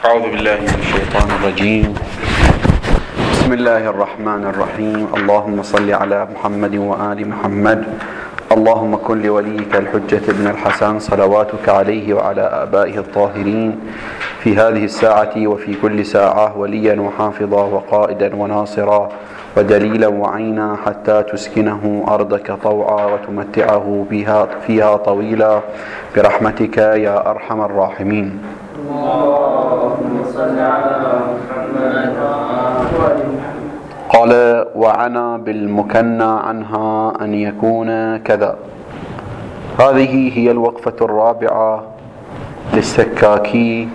أعوذ بالله من الشيطان الرجيم. بسم الله الرحمن الرحيم. اللهم صل على محمد وآل محمد. اللهم كن لوليك الحجة ابن الحسن صلواتك عليه وعلى آبائه الطاهرين في هذه الساعة وفي كل ساعة وليا وحافظا وقائدا وناصرا ودليلا وعينا حتى تسكنه أرضك طوعا وتمتعه فيها طويلا برحمتك يا أرحم الراحمين. اللهم صل على محمد. قال: وعنا بالمكنى عنها أن يكون كذا. هذه هي الوقفة الرابعة للسكاكي.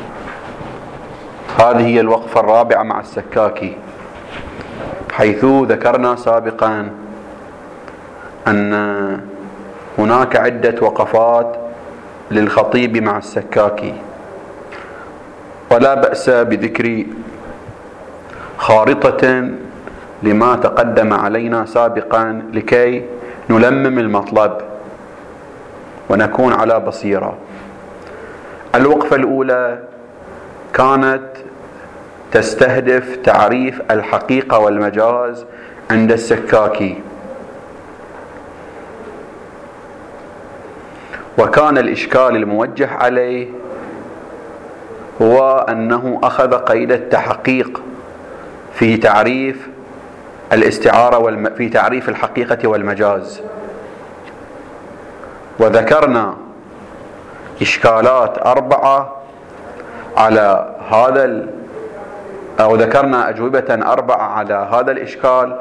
هذه هي الوقفة الرابعة مع السكاكي، حيث ذكرنا سابقا أن هناك عدة وقفات للخطيب مع السكاكي، ولا بأس بذكر خارطة لما تقدم علينا سابقا لكي نلمم المطلب ونكون على بصيرة. الوقفة الأولى كانت تستهدف تعريف الحقيقة والمجاز عند السكاكي، وكان الإشكال الموجه عليه هو أنه أخذ قيد التحقيق في تعريف الاستعارة في تعريف الحقيقة والمجاز، وذكرنا إشكالات 4 على هذا أو ذكرنا أجوبة 4 على هذا الإشكال،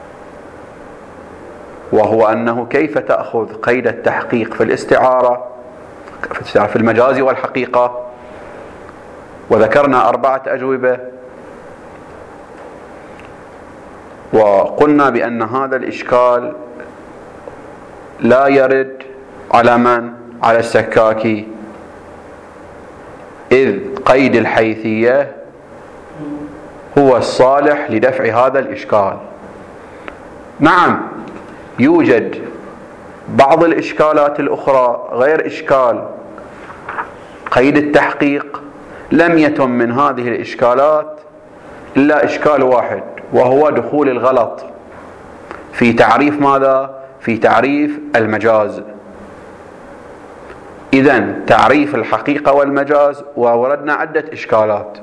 وهو أنه كيف تأخذ قيد التحقيق في الاستعارة في المجاز والحقيقة، وذكرنا 4 أجوبة، وقلنا بأن هذا الإشكال لا يرد على من؟ على السكاكي، إذ قيد الحيثية هو الصالح لدفع هذا الإشكال. نعم، يوجد بعض الإشكالات الأخرى غير إشكال قيد التحقيق، لم يتم من هذه الإشكالات إلا إشكال واحد، وهو دخول الغلط في تعريف ماذا؟ في تعريف المجاز. إذن تعريف الحقيقة والمجاز، ووردنا عدة إشكالات.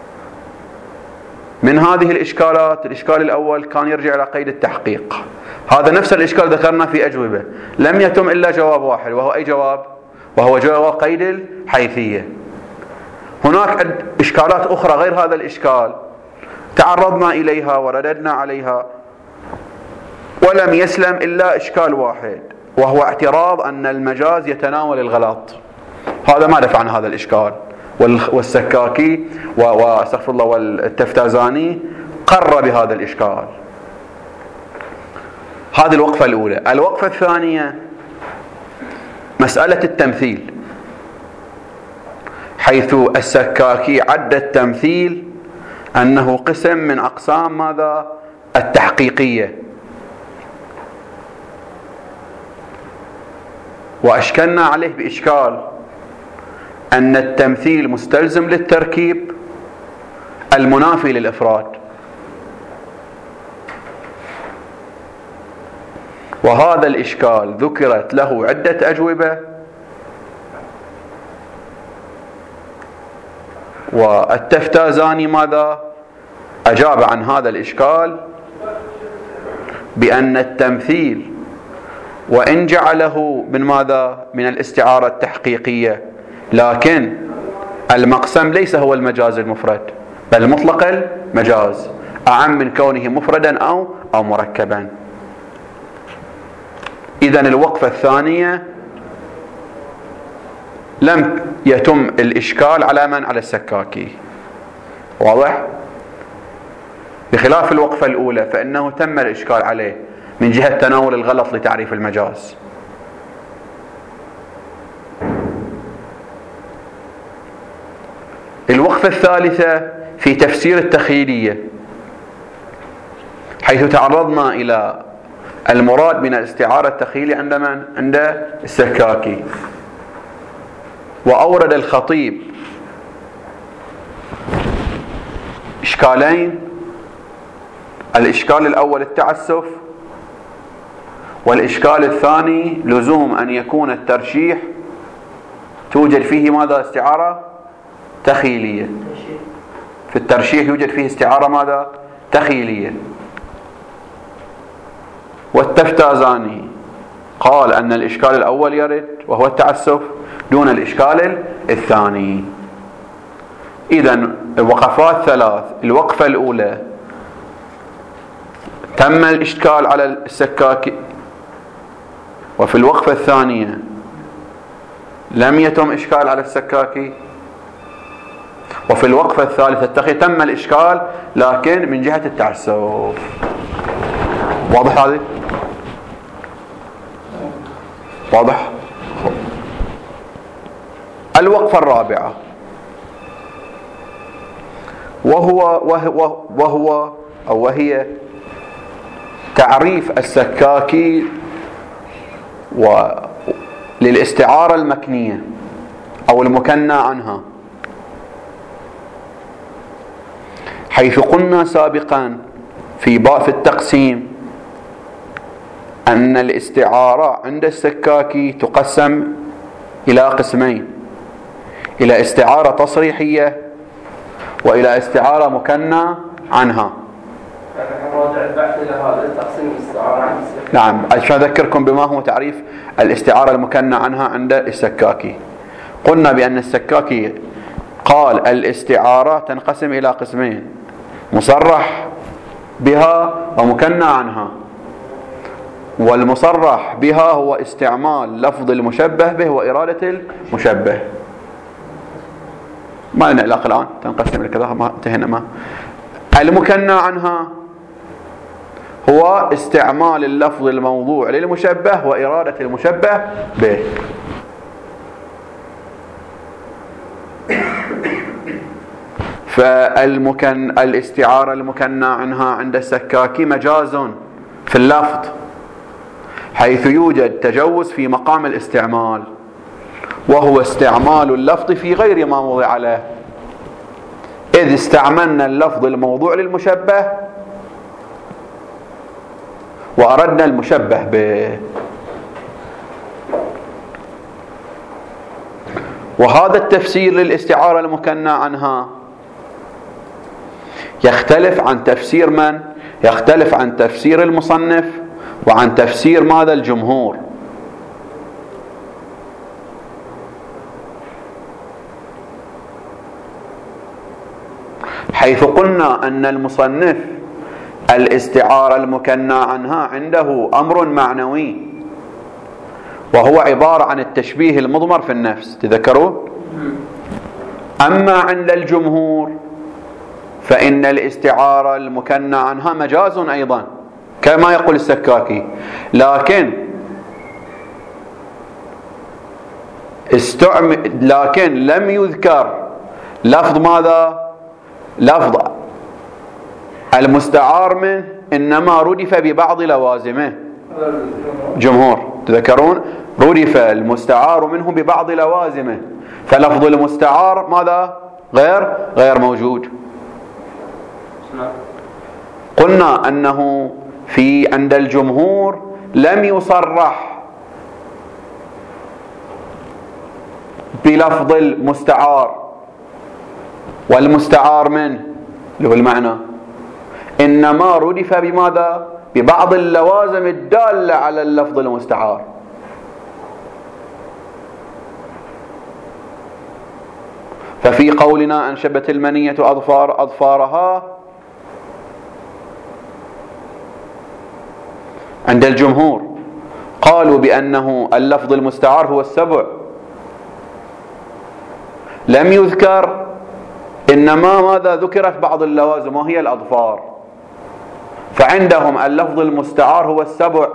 من هذه الإشكالات الإشكال الأول كان يرجع إلى قيد التحقيق، هذا نفس الإشكال ذكرنا في أجوبة، لم يتم إلا جواب واحد، وهو أي جواب؟ وهو جواب قيد الحيثية. هناك إشكالات أخرى غير هذا الإشكال تعرضنا إليها ورددنا عليها، ولم يسلم إلا إشكال واحد، وهو اعتراض أن المجاز يتناول الغلط. هذا ما دفعنا هذا الإشكال، والسكاكي واستغفر الله والتفتازاني قر بهذا الإشكال. هذه الوقفة الأولى. الوقفة الثانية مسألة التمثيل، حيث السكاكي عد التمثيل أنه قسم من أقسام ماذا؟ التحقيقية، وأشكلنا عليه بإشكال أن التمثيل مستلزم للتركيب المنافي للإفراد، وهذا الإشكال ذكرت له عدة أجوبة، والتفتازاني ماذا؟ أجاب عن هذا الإشكال بأن التمثيل وإن جعله من ماذا؟ من الاستعارة التحقيقية، لكن المقسم ليس هو المجاز المفرد، بل مطلق المجاز أعم من كونه مفردا أو مركبا. إذن الوقفة الثانية لم يتم الإشكال على من؟ على السكاكي. واضح؟ بخلاف الوقفة الأولى فإنه تم الإشكال عليه من جهة تناول الغلط لتعريف المجاز. الوقفة الثالثة في تفسير التخيلية، حيث تعرضنا إلى المراد من الاستعارة التخيلية عند من؟ عند السكاكي. وأورد الخطيب إشكالين. الإشكال الأول التعسف، والإشكال الثاني لزوم أن يكون الترشيح توجد فيه ماذا؟ استعارة تخيلية. في الترشيح يوجد فيه استعارة ماذا؟ تخيلية. والتفتازاني قال أن الإشكال الأول يرد وهو التعسف دون الإشكال الثاني. إذن الوقفات ثلاث. الوقفة الأولى تم الإشكال على السكاكي، وفي الوقفة الثانية لم يتم إشكال على السكاكي، وفي الوقفة الثالثة تم الإشكال لكن من جهة التعسف. واضح هذه؟ واضح؟ الوقفة الرابعة وهي تعريف السكاكي للاستعارة المكنية أو المكنى عنها، حيث قلنا سابقا في التقسيم أن الاستعارة عند السكاكي تقسم إلى قسمين: إلى استعارة تصريحية وإلى استعارة مكنى عنها. راجع البحث إلى هذا تقسيم الاستعارة عند السكاكي. نعم، عشان أذكركم بما هو تعريف الاستعارة المكنى عنها عند السكاكي. قلنا بأن السكاكي قال الاستعارة تنقسم إلى قسمين: مصرح بها ومكنى عنها. والمصرح بها هو استعمال لفظ المشبه به وإرادة المشبه. ما لنا علاقة الآن، تنقسم إلى كذا، ما انتهينا. ما المكنى عنها هو استعمال اللفظ الموضوع للمشبه وإرادة المشبه به. الاستعارة المكنى عنها عند السكاكي مجاز في اللفظ، حيث يوجد تجوز في مقام الاستعمال، وهو استعمال اللفظ في غير ما وضع له، إذ استعملنا اللفظ الموضوع للمشبه وأردنا المشبه به. وهذا التفسير للاستعارة المكنى عنها يختلف عن تفسير من؟ يختلف عن تفسير المصنف وعن تفسير ماذا؟ الجمهور. حيث قلنا أن المصنف الاستعارة المكنى عنها عنده أمر معنوي، وهو عبارة عن التشبيه المضمر في النفس، تذكرون؟ أما عند الجمهور فإن الاستعارة المكنى عنها مجاز أيضا كما يقول السكاكي، لكن لم يذكر لفظ ماذا؟ لفظ المستعار منه، إنما ردف ببعض لوازمه. جمهور تذكرون؟ ردف المستعار منه ببعض لوازمه، فلفظ المستعار ماذا؟ غير موجود. قلنا أنه عند الجمهور لم يصرح بلفظ المستعار والمستعار منه اللي هو المعنى، إنما ردف بماذا؟ ببعض اللوازم الدالة على اللفظ المستعار. ففي قولنا أنشبت المنية أظفارها عند الجمهور قالوا بأنه اللفظ المستعار هو السبع، لم يذكر، إنما ماذا؟ ذكرت بعض اللوازم وهي الأظفار. فعندهم اللفظ المستعار هو السبع،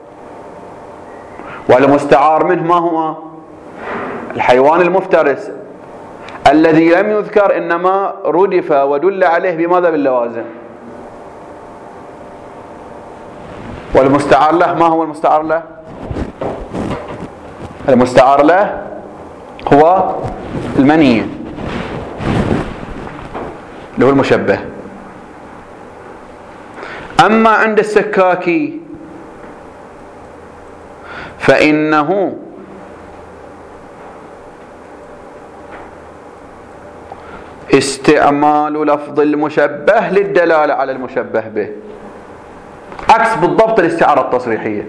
والمستعار منه ما هو؟ الحيوان المفترس الذي لم يذكر، إنما ردف ودل عليه بماذا؟ باللوازم. والمستعار له ما هو المستعار له؟ المستعار له هو المنية اللي هو المشبه. أما عند السكاكي فإنه استعمال لفظ المشبه للدلالة على المشبه به، عكس بالضبط الاستعارة التصريحية.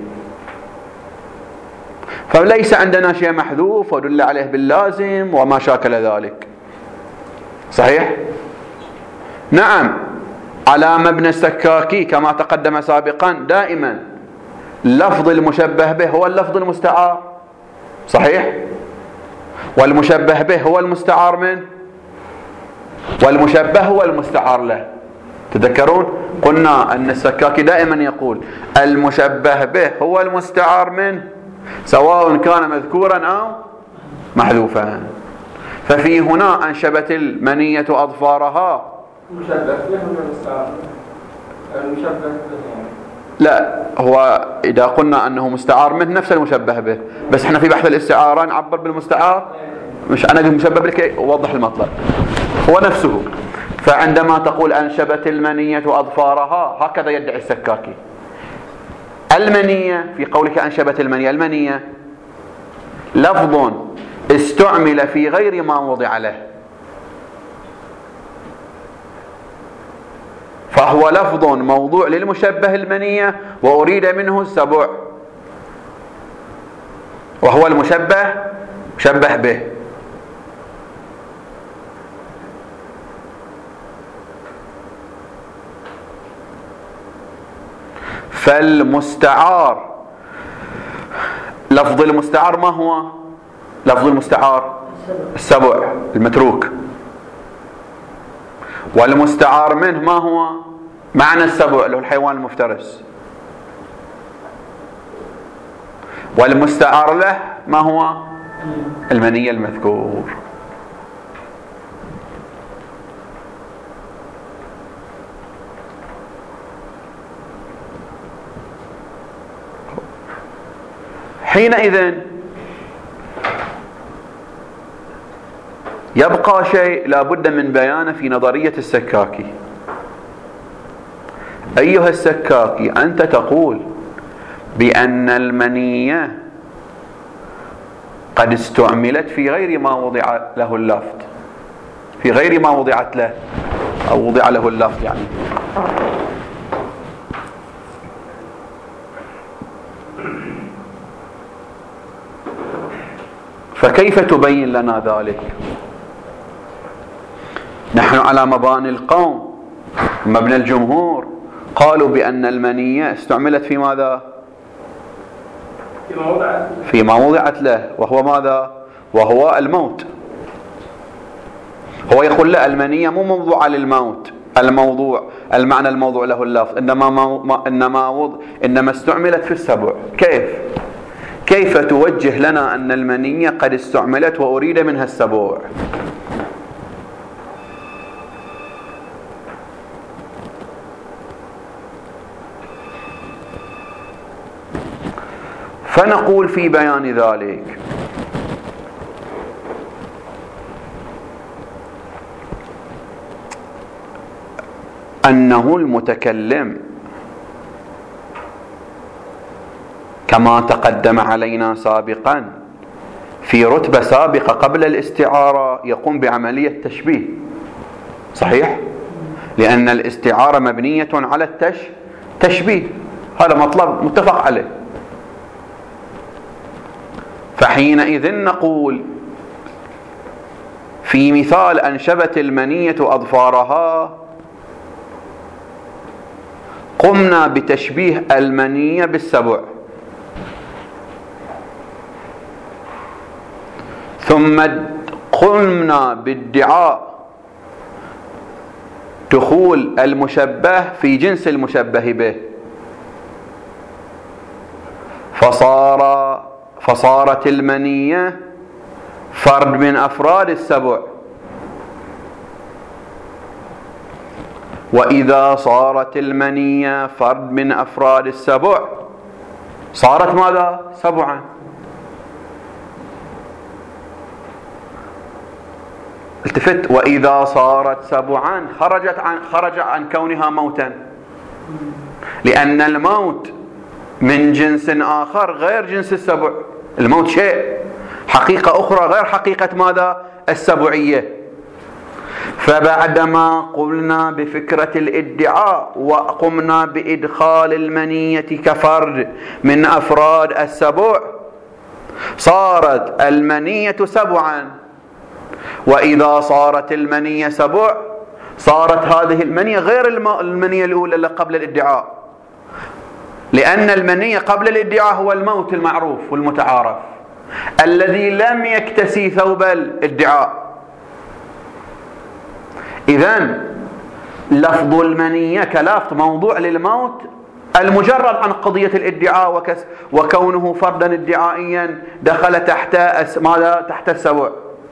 فليس عندنا شيء محذوف ودل عليه باللازم وما شاكل ذلك. صحيح؟ نعم، على مبنى السكاكي كما تقدم سابقا دائما لفظ المشبه به هو اللفظ المستعار. صحيح؟ والمشبه به هو المستعار منه، والمشبه هو المستعار له. تذكرون قلنا أن السكاكي دائما يقول المشبه به هو المستعار منه سواء كان مذكورا أو محذوفا. ففي هنا أنشبت المنية أظفارها. المشبه به هو المستعار. المشبه به لا، هو إذا قلنا أنه مستعار منه نفس المشبه به، بس احنا في بحث الاستعارة نعبر بالمستعار، مش أنا المشبه لكي أوضح المطلب هو نفسه. فعندما تقول أنشبت المنية أظفارها هكذا يدعي السكاكي. المنية في قولك أنشبت المنية، المنية لفظ استعمل في غير ما وضع له، فهو لفظ موضوع للمشبه المنية وأريد منه السبع، وهو المشبه مشبه به. فالمستعار، لفظ المستعار ما هو؟ لفظ المستعار السبع المتروك. والمستعار منه ما هو؟ معنى السبع اللي هو الحيوان المفترس. والمستعار له ما هو؟ المني المذكور. حينئذ يبقى شيء لا بد من بيانه في نظرية السكاكي. أيها السكاكي، أنت تقول بأن المنية قد استعملت في غير ما وضع له اللفظ، في غير ما وضعت له أو وضع له اللفظ يعني. فكيف تبين لنا ذلك؟ نحن على مباني القوم، مبنى الجمهور، قالوا بأن المنية استعملت في ماذا؟ فيما وضعت له، وهو ماذا؟ وهو الموت. هو يقول لا، المنية مو موضوعة للموت، الموضوع المعنى الموضوع له اللفظ، إنما استعملت في السبع. كيف توجه لنا أن المنية قد استعملت وأريد منها السبع؟ فنقول في بيان ذلك أنه المتكلم كما تقدم علينا سابقا في رتبة سابقة قبل الاستعارة يقوم بعملية تشبيه. صحيح؟ لأن الاستعارة مبنية على التشبيه، هذا مطلب متفق عليه. فحينئذ نقول في مثال أنشبت المنية أظفارها قمنا بتشبيه المنية بالسبع، ثم قمنا بادعاء دخول المشبه في جنس المشبه به، فصارت المنية فرد من أفراد السبع. وإذا صارت المنية فرد من أفراد السبع صارت ماذا؟ سبعا. التفت، وإذا صارت سبعا خرج عن كونها موتا. لأن الموت من جنس آخر غير جنس السبع. الموت شيء، حقيقة أخرى غير حقيقة ماذا؟ السبعية. فبعدما قلنا بفكرة الادعاء وقمنا بإدخال المنية كفرد من أفراد السبع، صارت المنية سبعا. وإذا صارت المنية سبع صارت هذه المنية غير المنية الأولى اللي قبل الادعاء، لأن المنية قبل الادعاء هو الموت المعروف والمتعارف الذي لم يكتسي ثوب الادعاء. إذن لفظ المنية كلفظ موضوع للموت المجرد عن قضية الادعاء وكونه فردا ادعائيا دخل تحت ماذا؟ تحت السبع.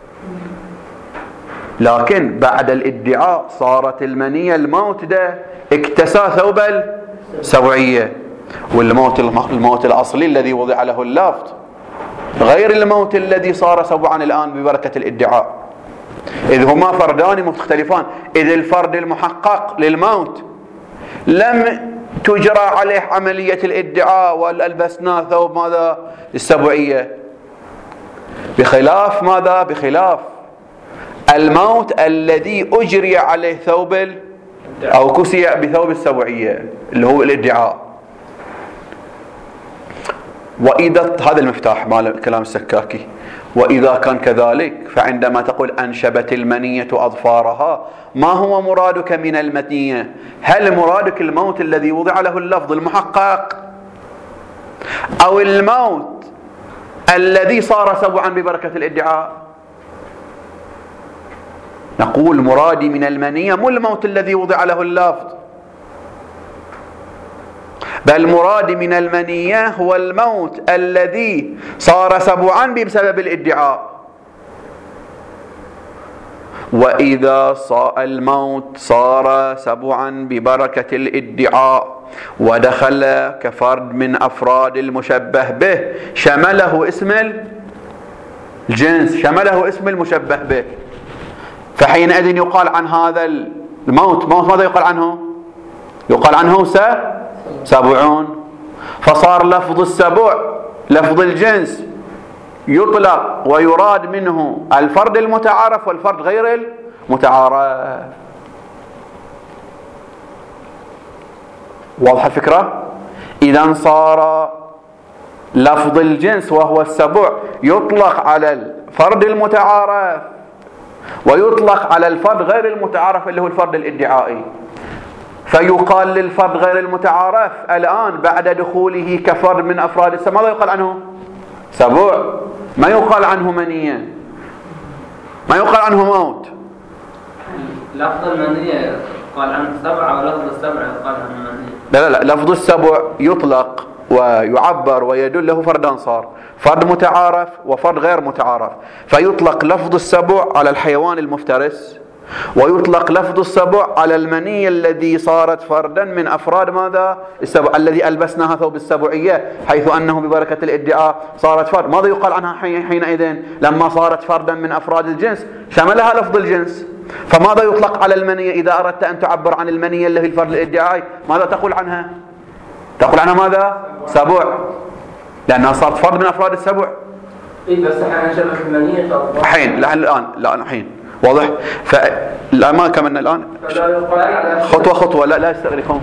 لكن بعد الادعاء صارت المنية الموت ده اكتسى ثوب السبعية، والموت الأصلي الذي وضع له اللفظ غير الموت الذي صار سبعا الآن ببركة الادعاء، إذ هما فردان مختلفان. إذ الفرد المحقق للموت لم تجرى عليه عملية الادعاء والألبسنا ثوب ماذا؟ السبعية، بخلاف ماذا؟ بخلاف الموت الذي أجري عليه ثوب أو كسي بثوب السبعية اللي هو الادعاء. وإذا هذا المفتاح مال كلام السكاكي. وإذا كان كذلك فعندما تقول أنشبت المنية أظفارها، ما هو مرادك من المنية؟ هل مرادك الموت الذي وضع له اللفظ المحقق، أو الموت الذي صار سبعا ببركة الادعاء؟ نقول مرادي من المنية مو الموت الذي وضع له اللفظ، بل مرادي من المنية هو الموت الذي صار سبعا بسبب الادعاء. وإذا الموت صار سبعا ببركة الادعاء ودخل كفرد من أفراد المشبه به شمله اسم الجنس، شمله اسم المشبه به، فحينئذ يقال عن هذا الموت ماذا يقال عنه؟ يقال عنه سبعون. فصار لفظ السبع لفظ الجنس يطلق ويراد منه الفرد المتعارف والفرد غير المتعارف. واضحة الفكرة؟ إذن صار لفظ الجنس وهو السبع يطلق على الفرد المتعارف ويطلق على الفرد غير المتعارف اللي هو الفرد الادعائي. فيقال للفرد غير المتعارف الآن بعد دخوله كفرد من أفراد السبع ماذا يقال عنه؟ سبع، ما يقال عنه منية، ما يقال عنه موت. لفظ المنية قال عنه سبعة ولفظ السبع قال عنه منية. لا لفظ السبع يطلق ويعبر ويدل له فردان، صار فرد متعارف وفرد غير متعارف. فيطلق لفظ السبع على الحيوان المفترس، ويطلق لفظ السبع على المنية الذي صارت فردا من أفراد ماذا؟ السبع الذي ألبسناها ثوب السبعية، حيث أنه ببركة الادعاء صارت فرد. ماذا يقال عنها حينئذ لما صارت فردا من أفراد الجنس؟ شملها لفظ الجنس. فماذا يطلق على المنية إذا أردت أن تعبر عن المنية اللي هي الفرد الادعائي؟ ماذا تقول عنها؟ تقول عنها ماذا؟ سبع، لأنها صارت فرد من أفراد السبع. إيه بس احنا نشبه المنية حين الآن حين واضح؟ فلا ما كملنا الآن خطوة لا يستغرقون.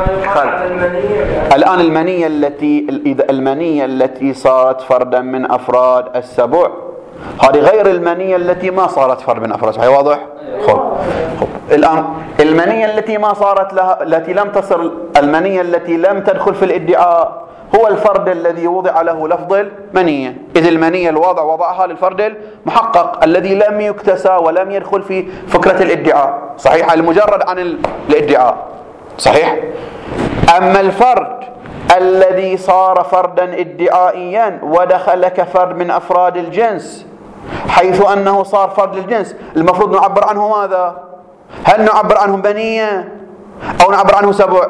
الآن المنية التي صارت فردا من أفراد السبع هذه غير المنية التي ما صارت فرد من أفراد السبع. واضح؟ خب الآن المنية التي ما صارت لها، التي لم تصل، المنية التي لم تدخل في الادعاء هو الفرد الذي وضع له لفظ المنية. إذ المنية الواضع وضعها للفرد المحقق الذي لم يكتسى ولم يدخل في فكرة الادعاء، صحيح؟ المجرد عن الادعاء، صحيح؟ أما الفرد الذي صار فردا ادعائيا ودخل كفرد من أفراد الجنس، حيث أنه صار فرد الجنس، المفروض نعبر عنه ماذا؟ هل نعبر عنه بنية أو نعبر عنه سبع؟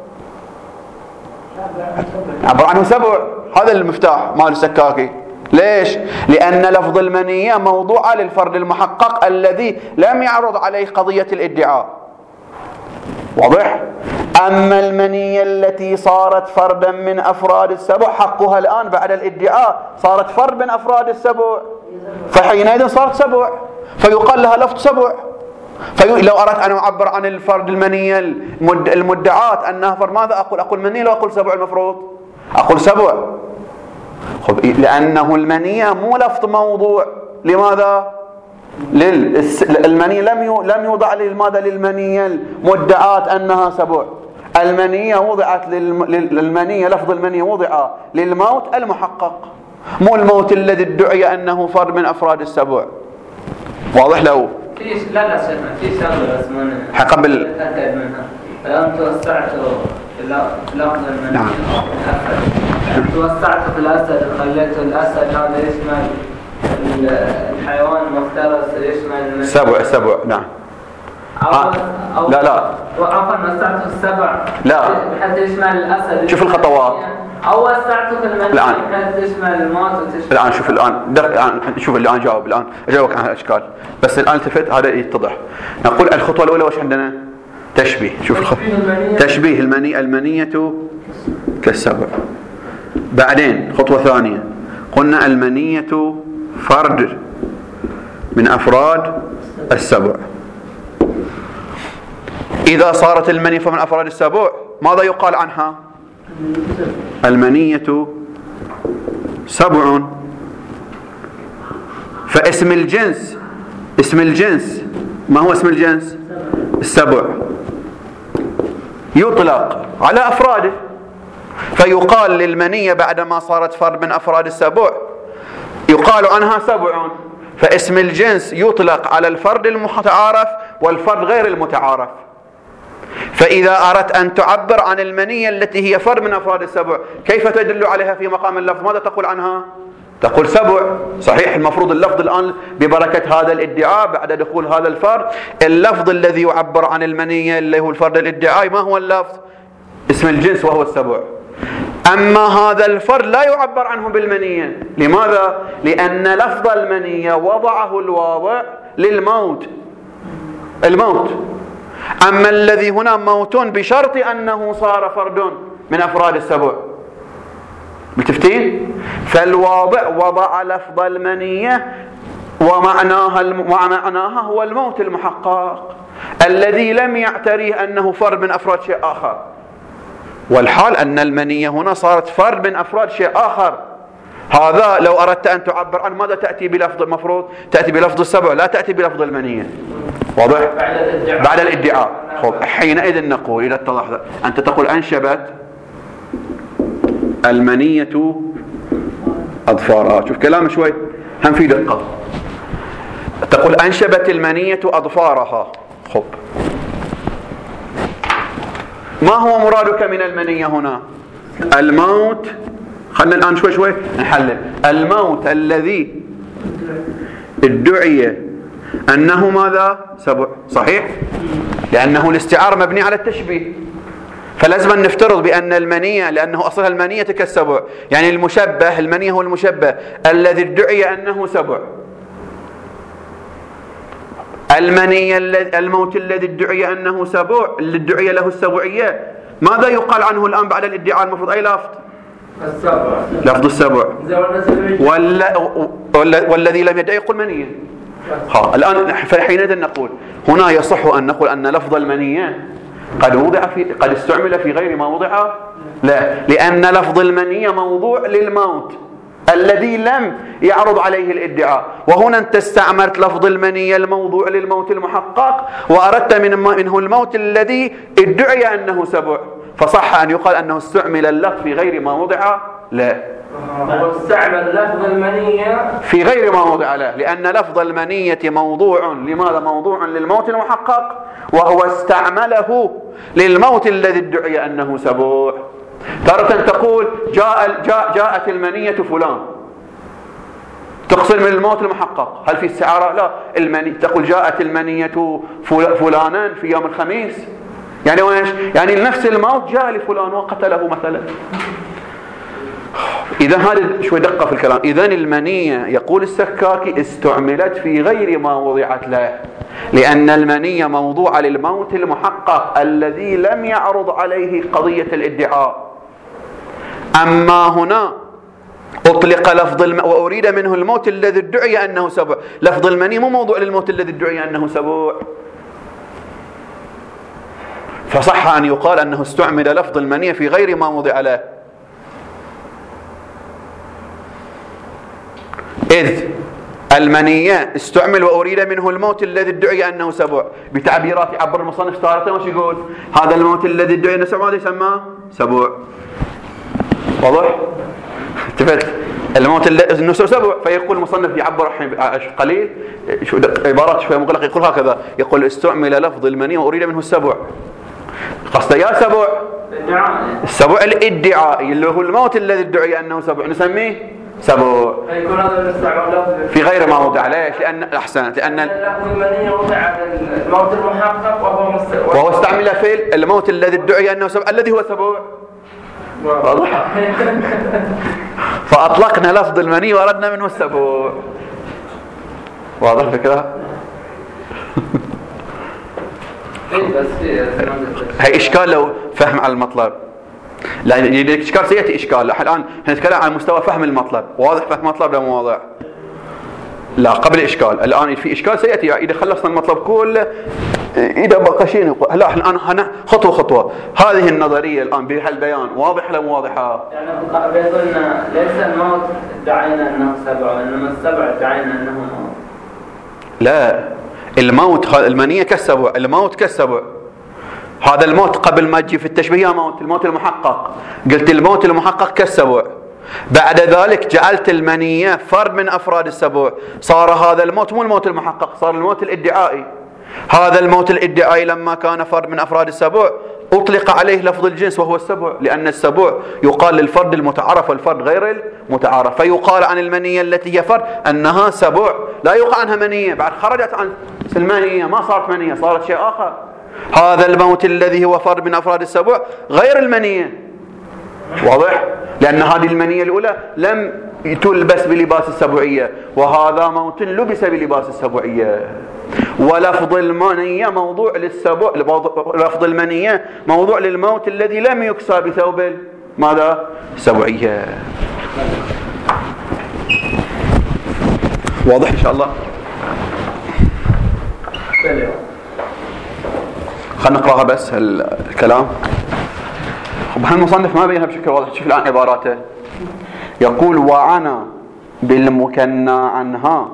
نعبر عنه سبع. هذا المفتاح مال السكاكي. ليش؟ لأن لفظ المنية موضوع للفرد المحقق الذي لم يعرض عليه قضية الادعاء. واضح؟ أما المنية التي صارت فردا من أفراد السبع حقها الآن بعد الادعاء صارت فرد من أفراد السبع، فحينئذ صارت سبع، فيقال لها لفظ سبع. لو أردت أن أعبر عن الفرد المنية المدعاة أنها فرد، ماذا أقول؟ أقول منية لو أقول سبع؟ المفروض أقول سبع. لأنه المنية مو لفظ موضوع. لماذا؟ المنية لم يوضع لماذا؟ للمنية المدعاة أنها سبع. المنية وضعت للمنية، لفظ المنية وضع للموت المحقق، مو الموت الذي ادعي أنه فرد من أفراد السبع. واضح له؟ لا شيخنا، في شغله بس ما قبل أتأكد منها. فلم توسعته في لفظ المنية. نعم. توسعته في الأسد، خليته الأسد هذا يشمل الحيوان المفترس، يشمل سبع. نعم. لا عفوا، وسعته السبع لا حتى يشمل الأسد. شوف الخطوات. أو وسعته في المنية حتى يشمل الموت وتشمل. الآن شوف، شوف الآن أجاوبك عن الأشكال، بس الآن التفت هذا يتضح. نقول الخطوة الأولى وش عندنا؟ تشبيه. شوف تشبيه المنية كالسبع. بعدين خطوة ثانية قلنا المنية فرد من أفراد السبع. إذا صارت المنية من أفراد السبع ماذا يقال عنها؟ المنية سبع. فاسم الجنس، اسم الجنس ما هو اسم الجنس؟ السبع، يطلق على أفراده، فيقال للمنية بعدما صارت فرد من أفراد السبع يقال عنها سبع. فاسم الجنس يطلق على الفرد المتعارف والفرد غير المتعارف. فإذا أردت أن تعبر عن المنية التي هي فرد من أفراد السبع كيف تدل عليها في مقام اللفظ؟ ماذا تقول عنها؟ تقول سبع. صحيح، المفروض اللفظ الآن ببركة هذا الادعاء بعد دخول هذا الفرد، اللفظ الذي يعبر عن المنية اللي هو الفرد الادعائي ما هو اللفظ؟ اسم الجنس وهو السبع. أما هذا الفرد لا يعبر عنه بالمنية. لماذا؟ لأن لفظ المنية وضعه الواضع للموت، الموت. أما الذي هنا موت بشرط أنه صار فرد من أفراد السبع. متفتين؟ فالواضع وضع لفظ المنية ومعناها هو الموت المحقق الذي لم يعتريه أنه فرد من أفراد شيء آخر، والحال أن المنية هنا صارت فرد من أفراد شيء آخر. هذا لو أردت أن تعبر عنه ماذا تأتي بلفظ؟ المفروض تأتي بلفظ السبع، لا تأتي بلفظ المنية. واضح؟ بعد الادعاء. حينئذ نقول إذا اتضح أنت تقول أنشبت المنية أظفارها. شوف كلام شوي هم في دقة. تقول أنشبت المنية أظفارها. خب، ما هو مرادك من المنية هنا؟ الموت. خلنا الآن شوي نحلل. الموت الذي ادعي أنه ماذا؟ سبع. صحيح؟ لأنه الاستعارة مبني على التشبيه، فلازم نفترض بأن المنية، لأنه أصلها المنية كالسبع، يعني المشبه، المنية هو المشبه الذي ادعي أنه سبع. المنية الموت الذي ادعي أنه سبع، اللي ادعي له السبعية، ماذا يقال عنه الآن بعد الادعاء؟ المفروض أي لفظ؟ السبع، لفظ السبع. والذي لم يدعي يقول منية. الآن فحينئذ نقول هنا يصح أن نقول أن لفظ المنية قد استعمل في غير ما وضع؟ لا، لأن لفظ المنية موضوع للموت الذي لم يعرض عليه الادعاء، وهنا أنت استعملت لفظ المنية الموضوع للموت المحقق وأردت منه الموت الذي ادعي أنه سبع، فصح أن يقال أنه استعمل اللفظ في غير ما وضع؟ لا، استعمل لفظ المنية في غير ما وضع له، لأن لفظ المنية موضوع. لماذا موضوع؟ للموت المحقق، وهو استعمله للموت الذي ادعي أنه سبع. تارة تقول جاءت المنية فلان، تقصد من الموت المحقق. هل في استعارة؟ لا. تقول جاءت المنية فلانا في يوم الخميس، يعني ويش؟ يعني نفس الموت جاء لفلان وقتله مثلا. إذا هذا شوي دقة في الكلام. إذن المنية يقول السكاكي استعملت في غير ما وضعت له، لأن المنية موضوعة للموت المحقق الذي لم يعرض عليه قضية الادعاء. أما هنا أطلق لفظ وأريد منه الموت الذي ادعي أنه سبع. لفظ المني مو موضوع للموت الذي ادعي أنه سبع، فصح أن يقال أنه استعمل لفظ المني في غير ما وضع له، إذ المنية استعمل وأريد منه الموت الذي ادعي أنه سبع. بتعبيرات يعبر المصنف تارة وش يقول؟ هذا الموت الذي ادعي أنه سبع، هذا يسمى سبع. واضح؟ التفت الموت الذي سبع، فيقول المصنف يعبر قليل عبارات شوية مغلقة، يقول هكذا، يقول استعمل لفظ المني وأريد منه السبع. قصده يا سبع السبع الادعائي اللي هو الموت الذي ادعي أنه سبع نسميه سبع. فيكون هذا الاستعمال في غير ما وضع. ليش؟ لأن أحسنت، لأن لفظ المني وضع الموت المحقق وهو استعمل في الموت الذي ادعي أنه سبع الذي هو سبع. واضح؟ فأطلقنا لفظ المني وأردنا منه السبع. واضح الفكرة؟ هي إشكال لو فهم على المطلب، لا الإشكال سيأتي إشكال. الآن نتكلم عن مستوى فهم المطلب. واضح فهم المطلب لا مو واضح؟ لا قبل إشكال. الآن في إشكال سيأتي إذا خلصنا المطلب كله، إذا بقى شيء هلا الآن خطوة خطوة. هذه النظرية الآن بهالبيان واضح لا مو واضحة؟ يعني بيقولنا ليس الموت ادعينا أنه سبع، إنما السبع ادعينا أنه موت. لا، الموت المنية كالسبع، الموت كالسبع. هذا الموت قبل ما تجي في التشبيه موت، الموت المحقق، قلت الموت المحقق كالسبع. بعد ذلك جعلت المنية فرد من أفراد السبع، صار هذا الموت مو الموت المحقق، صار الموت الادعائي. هذا الموت الادعائي لما كان فرد من أفراد السبع أطلق عليه لفظ الجنس وهو السبع، لأن السبع يقال للفرد المتعارف والفرد غير المتعارف، فيقال عن المنية التي هي فرد أنها سبع، لا يقال عنها منية. بعد خرجت عن المنية ما صارت منية، صارت شيء آخر. هذا الموت الذي هو فرد من أفراد السبع غير المنية. واضح؟ لأن هذه المنية الأولى لم تلبس بلباس السبعية، وهذا موت لبس بلباس السبعية. ولفظ المنية موضوع للسبع، لفظ المنية موضوع للموت الذي لم يكسى بثوب ماذا؟ السبعية. واضح إن شاء الله؟ خلنا نقرأها بس الكلام. المصنف ما بينها بشكل واضح. شوف الآن عباراته، يقول وعنى بالمكنى عنها،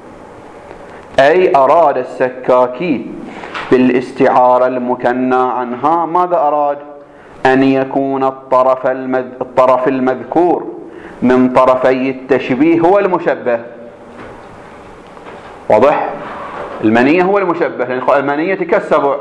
أي أراد السكاكي بالاستعارة المكنى عنها. ماذا أراد؟ أن يكون الطرف المذكور من طرفي التشبيه هو المشبه. واضح؟ المنية هو المشبه، لأن المنية كالسبع،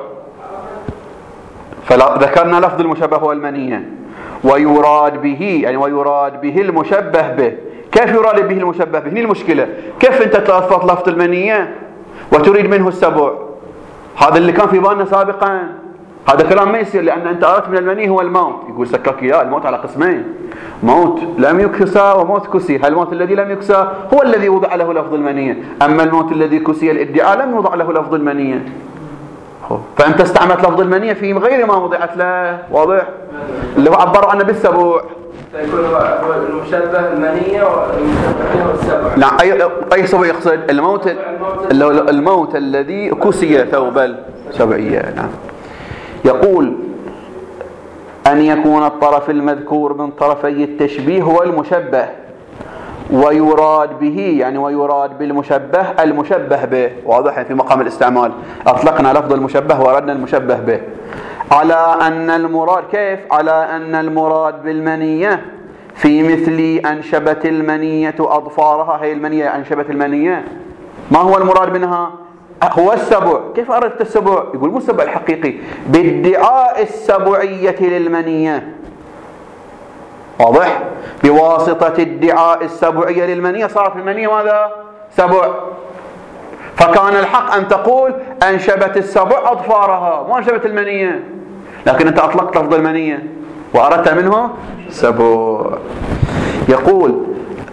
فذكرنا لفظ المشبه هو المنية. ويراد به، يعني ويراد به المشبه به. كيف يراد به المشبه به؟ هنا المشكلة، كيف أنت تلفظ لفظ المنية وتريد منه السبع؟ هذا اللي كان في بالنا سابقا، هذا كلام ما يصير، لأن أنت أردت من المني هو الموت. يقول سكاكي الموت على قسمين، موت لم يكسى وموت كسي. الموت الذي لم يكسى هو الذي وضع له لفظ المنية، أما الموت الذي كسي الادعاء لم يوضع له لفظ المنية. فأنت استعملت لفظ المنية في غير ما وضعت له. واضح؟ اللي هو عبروا عنه بالسبوع. فيكون هو المشبه المنية والمشبه هو السبع. لا، أي سبع يقصد؟ الموت الذي كسي ثوب السبعية. نعم. يقول أن يكون الطرف المذكور من طرفي التشبيه هو المشبه، ويراد به، يعني ويراد بالمشبه المشبه به. واضح؟ في مقام الاستعمال أطلقنا لفظ المشبه وأردنا المشبه به، على أن المراد كيف؟ على أن المراد بالمنية في مثل أنشبت المنية أظفارها. هي المنية أنشبت المنية، ما هو المراد منها؟ هو السبع. كيف أردت السبع؟ يقول مو السبع الحقيقي، بادعاء السبعية للمنية. واضح؟ بواسطة ادعاء السبعية للمنية صارت المنية ماذا؟ سبع. فكان الحق أن تقول أنشبت السبع أظفارها، مو أنشبت المنية، لكن أنت أطلقت لفظ المنية وأردت منه سبع. يقول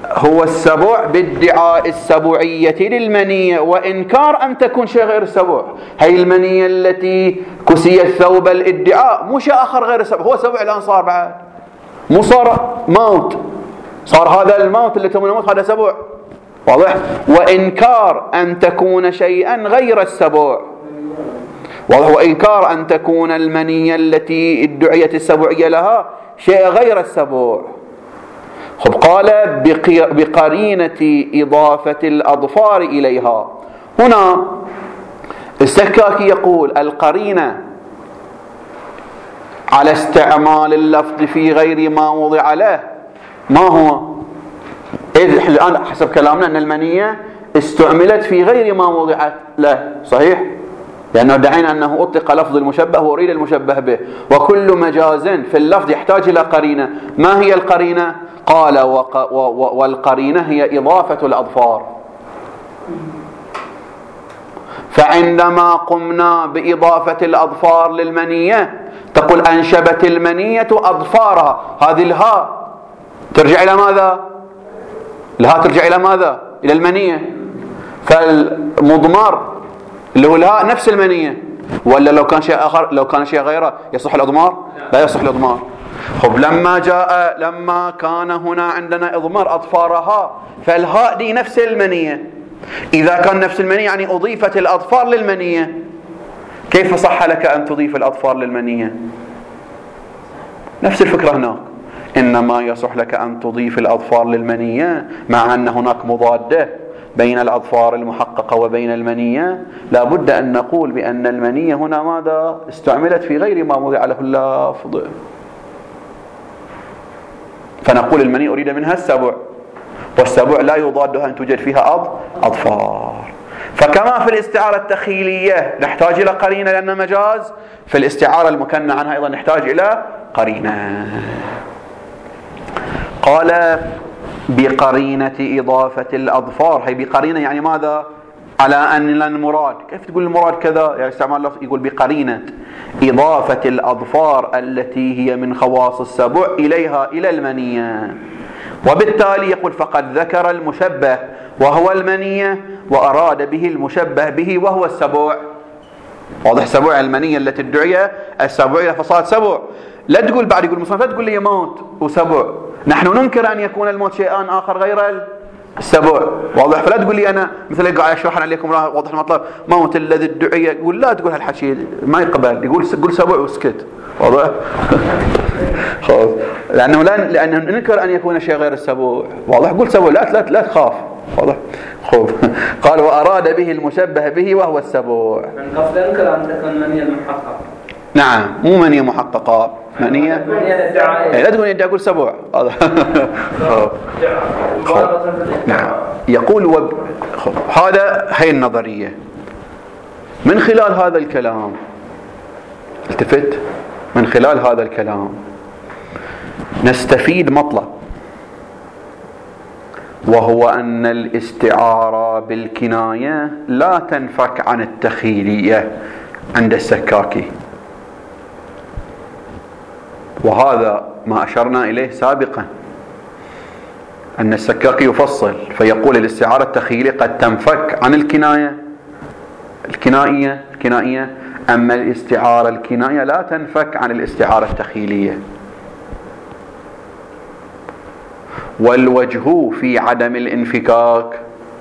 هو السبع بادعاء السبوعية للمنية وإنكار أن تكون شيء غير السبع. هي المنية التي كسيت ثوب الادعاء مو شيء آخر غير السبع، هو سبع الآن صار بعد، مو صار موت، صار هذا الموت اللي تم الموت هذا سبع، واضح؟ وإنكار أن تكون شيئا غير السبع، واضح؟ وإنكار أن تكون المنية التي ادعيت السبوعية لها شيء غير السبع. خب قال بقرينة إضافة الأظفار إليها. هنا السكاكي يقول القرينة على استعمال اللفظ في غير ما وضع له ما هو؟ إذ الآن حسب كلامنا أن المنية استعملت في غير ما وضعت له، صحيح؟ لأنه دعينا أنه أطلق لفظ المشبه وأريد المشبه به، وكل مجاز في اللفظ يحتاج إلى قرينة. ما هي القرينة؟ قال والقرينة هي إضافة الأظفار. فعندما قمنا بإضافة الأظفار للمنية تقول أنشبت المنية أظفارها، هذه الهاء ترجع إلى ماذا؟ الهاء ترجع إلى ماذا؟ إلى المنية. فالمضمار اللي هو الهاء نفس المنية، ولا لو كان شيء آخر، لو كان شيء غيره يصح الإضمار؟ لا يصح الإضمار. خب لما كان هنا عندنا إضمار أظفارها فالهاء دي نفس المنية. إذا كان نفس المنية يعني أضيفت الأظفار للمنية، كيف صح لك أن تضيف الأظفار للمنية؟ نفس الفكرة هناك، إنما يصح لك أن تضيف الأظفار للمنية مع أن هناك مضادة بين الأظفار المحققة وبين المنية. لا بد أن نقول بأن المنية هنا ماذا؟ استعملت في غير ما وضع له اللفظ، فنقول المنية أريد منها السبع، والسبع لا يضادها أن توجد فيها أظفار. فكما في الاستعارة التخيلية نحتاج إلى قرينة لأنها مجاز، في الاستعارة المكنى عنها أيضا نحتاج إلى قرينة. قال بقرينة إضافة الأظفار، هي بقرينة يعني ماذا؟ على أن المراد، كيف تقول المراد كذا؟ يعني استعمال اللفظ يقول بقرينة إضافة الأظفار التي هي من خواص السبع إليها إلى المنية. وبالتالي يقول فقد ذكر المشبه وهو المنية وأراد به المشبه به وهو السبع. واضح؟ سبع المنية التي ادعي السبعية فصارت سبع. لا تقول بعد يقول مصنف لا تقول لي موت وسبع، نحن ننكر أن يكون الموت شيئان آخر غير السبع، واضح؟ فلا تقول لي أنا مثل قاعد أشرح عليكم واضح المطلب موت الذي ادعي، يقول لا تقول هالحكي ما يقبل، يقول قل سبع واسكت، واضح؟ خلاص، لأنه ننكر أن يكون شيء غير السبع، واضح؟ قل سبع، لا تخاف، واضح؟ خب قال وأراد به المشبه به وهو السبع. من قصد أنكر أن تكون منية محققة. نعم، مو منية محققة، منية لا تقول يدعي، أقول سبع. نعم. يقول هذا هي النظرية. من خلال هذا الكلام التفت، من خلال هذا الكلام نستفيد مطلب، وهو أن الاستعارة بالكناية لا تنفك عن التخيلية عند السكاكي، وهذا ما أشرنا إليه سابقا أن السكاكي يفصل فيقول الاستعارة التخيلية قد تنفك عن الكنائية، أما الاستعارة الكنائية لا تنفك عن الاستعارة التخيلية. والوجه في عدم الانفكاك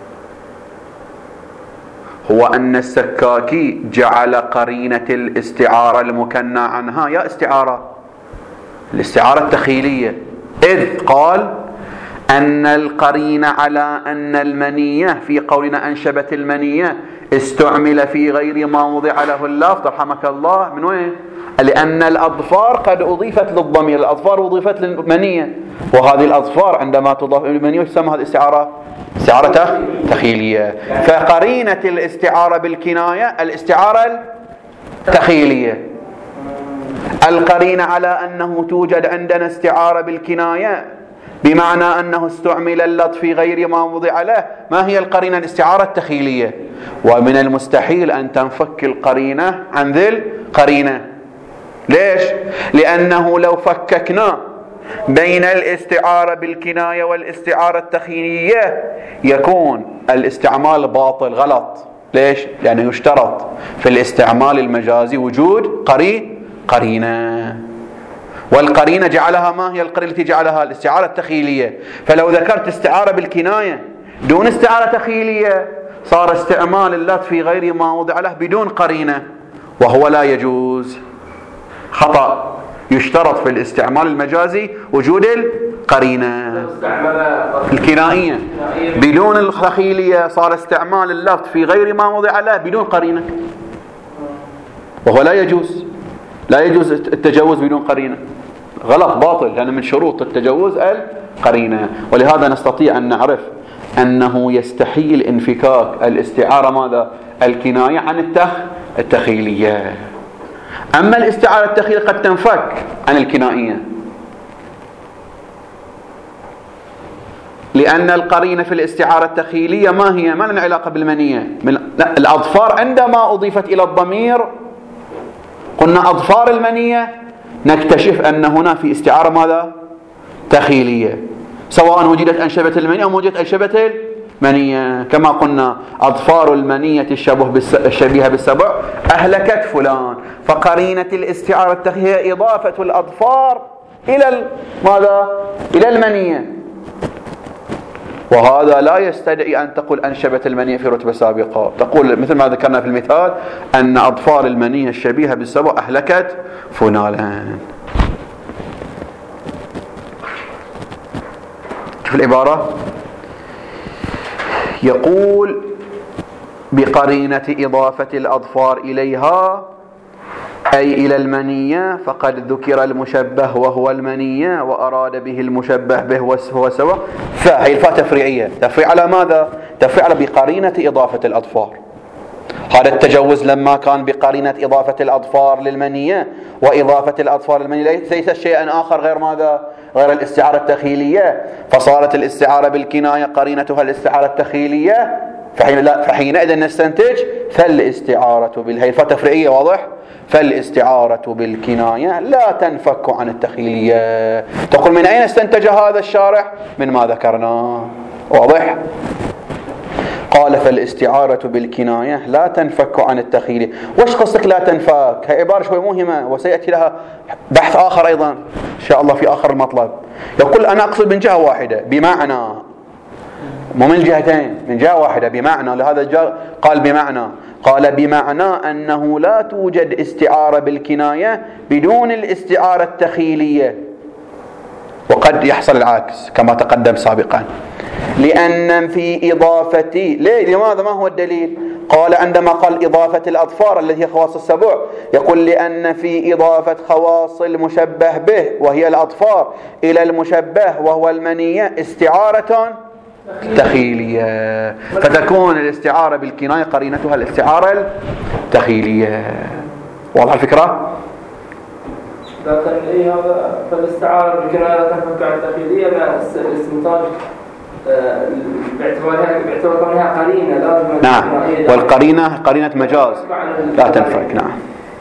هو أن السكاكي جعل قرينة الاستعارة المكنى عنها يا الاستعارة التخيلية، إذ قال أن القرين على أن المنية في قولنا أنشبت المنية استعمل في غير ما وضع له اللفظ رحمك الله. من وين؟ لأن الأظفار قد أضيفت للضمير، الأظفار أضيفت للمنية، وهذه الأظفار عندما تضاف للمنية يسمى هذه الاستعارة استعارة تخيلية. فقرينة الاستعارة بالكناية الاستعارة التخيلية. القرين على أنه توجد عندنا استعارة بالكناية بمعنى أنه استعمل اللفظ في غير ما وضع له، ما هي القرينة؟ الاستعارة التخيلية. ومن المستحيل أن تنفك القرينة عن ذي القرينة. ليش؟ لأنه لو فككنا بين الاستعارة بالكناية والاستعارة التخيلية يكون الاستعمال باطل غلط. ليش؟ لأنه يشترط في الاستعمال المجازي وجود قرينة، والقرينة جعلها ما هي القرينة التي جعلها؟ الاستعارة التخيلية. فلو ذكرت استعارة بالكناية دون استعارة تخيلية صار استعمال اللفظ في غير ما وضع له بدون قرينة، وهو لا يجوز، خطأ. يشترط في الاستعمال المجازي وجود القرينة. الكنائية بدون التخيلية صار استعمال اللفظ في غير ما وضع له بدون قرينة، وهو لا يجوز. لا يجوز التجوز بدون قرينة، غلط باطل، لأن من شروط التجوز القرينة. ولهذا نستطيع أن نعرف أنه يستحيل انفكاك الاستعارة ماذا؟ الكناية عن التخيلية. أما الاستعارة التخيلية قد تنفك عن الكنائية، لأن القرينة في الاستعارة التخيلية ما هي؟ ما لنا علاقة بالمنية. الأظفار عندما أضيفت إلى الضمير قلنا أظفار المنية، نكتشف أن هنا في استعارة ماذا؟ تخيلية، سواء وجدت أنشبة المنية أو وجدت أنشبة المنية. كما قلنا أظفار المنية الشبيهة بالسبع أهلكت فلان، فقرينة الاستعارة التخيلية إضافة الأظفار إلى ماذا؟ إلى المنية، وهذا لا يستدعي أن تقول أنشبت المنية في رتبة سابقة. تقول مثل ما ذكرنا في المثال أن أظفار المنية الشبيهة بالسبع أهلكت فلانا. شوف العبارة، يقول بقرينة إضافة الأظفار إليها أي إلى المنية فقد ذكر المشبه وهو المنية وأراد به المشبه به هو سواء. فهي الفاء تفريعية، تفريع على ماذا؟ تفريع على بقرينة إضافة الأظفار. هذا التجوز لما كان بقرينة إضافة الأظفار للمنية، وإضافة الأظفار للمنية ليس شيئا آخر غير ماذا؟ غير الاستعارة التخيلية، فصارت الاستعارة بالكناية قرينتها الاستعارة التخيلية، فحينئذ نستنتج فالاستعارة هي الفاء تفريعية، واضح؟ فالاستعارة بالكناية لا تنفك عن التخيلية. تقول من أين استنتج هذا الشارح؟ من ما ذكرنا، واضح؟ قال فالاستعارة بالكناية لا تنفك عن التخيلية. وش قصدك لا تنفك؟ هي عبارة شوي مهمة وسيأتي لها بحث آخر أيضا إن شاء الله في آخر المطلب. يقول أنا أقصد من جهة واحدة، بمعنى، مو من جهتين، من جهة واحدة بمعنى. لهذا قال بمعنى، قال بمعنى أنه لا توجد استعارة بالكناية بدون الاستعارة التخيلية، وقد يحصل العكس كما تقدم سابقا. لأن في إضافة لماذا؟ ما هو الدليل؟ قال عندما قال إضافة الأظفار التي هي خواص السبع، يقول لأن في إضافة خواص المشبه به وهي الأظفار إلى المشبه وهو المنية استعارة تخيلية، فتكون الاستعارة بالكناية قرينتها الاستعارة التخيلية. واضح الفكرة؟ لكن هذا فالاستعارة بالكناية لا تنفك عن التخيلية مع الاستنتاج باعتبار كونها قرينة لازم. نعم، والقرينة قرينة مجاز لا تنفك. نعم،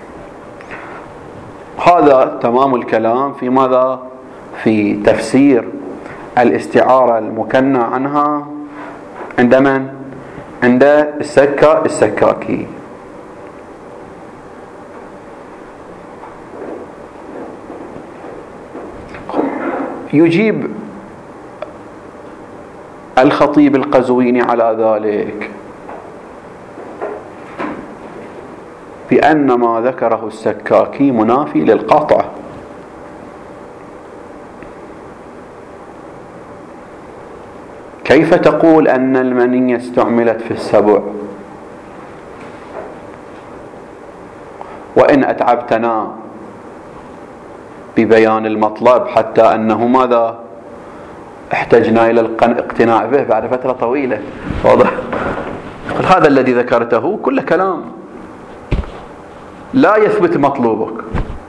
هذا تمام الكلام في ماذا؟ في تفسير الاستعارة المكنى عنها عند من؟ عند السكاكي. يجيب الخطيب القزويني على ذلك بأن ما ذكره السكاكي منافي للقطع. كيف تقول أن المنية استعملت في السبع وإن أتعبتنا ببيان المطلب حتى أنه ماذا؟ احتجنا إلى الاقتناع به بعد فترة طويلة. واضح؟ هذا الذي ذكرته كل كلام لا يثبت مطلوبك،